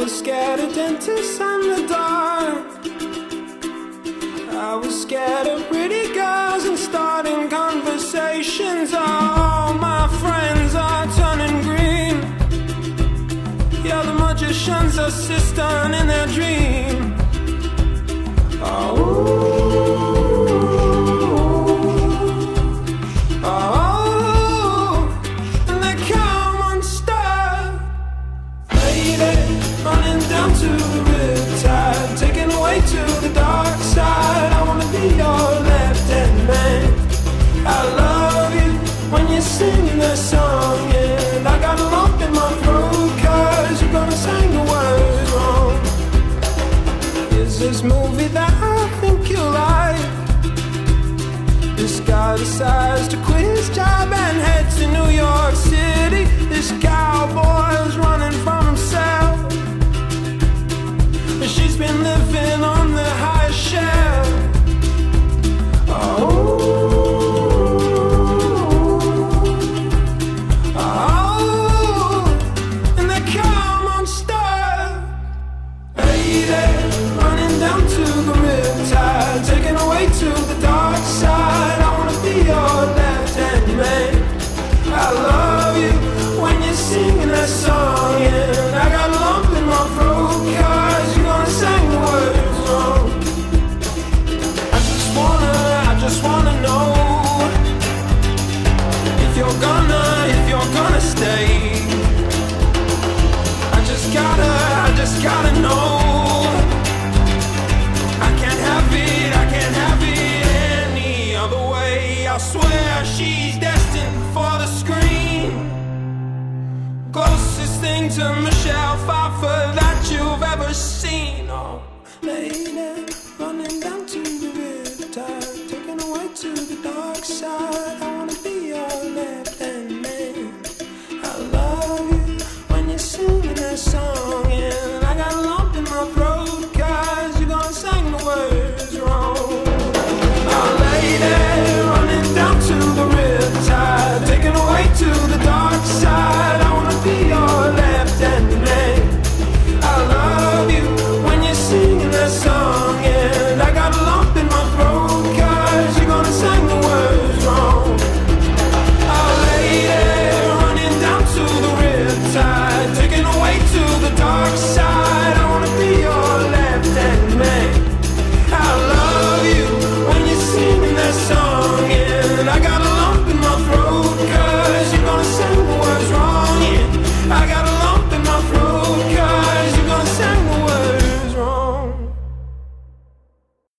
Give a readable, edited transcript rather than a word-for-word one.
was scared of dentists and the dark. I was scared of pretty girls and starting conversations. All my friends are turning green. Yeah, the magician's assistant in their dream. Running down to the riptide, taken away to the dark side. I wanna be your left-hand man. I love you when you're singing that song, and I got a lump in my throat 'cause you're gonna sing the words wrong. Here's this movie that I think you'll like. This guy decides to quit his job and head to New York City. This cowboy's running from himself. She's been living on the highest shelf. And they come unstuck. Lady, running down to the riptide, taken away to the dark side. I wanna be your left-hand man. I love you when you're singing that song, and I got a lump in my throat 'cause you're gonna sing the words wrong. I just wanna know if you're gonna stay. I just gotta know. I can't have it any other way. I swear she's destined for the screen. Closest thing to Michelle Pfeiffer that you've ever seen. Oh, lady.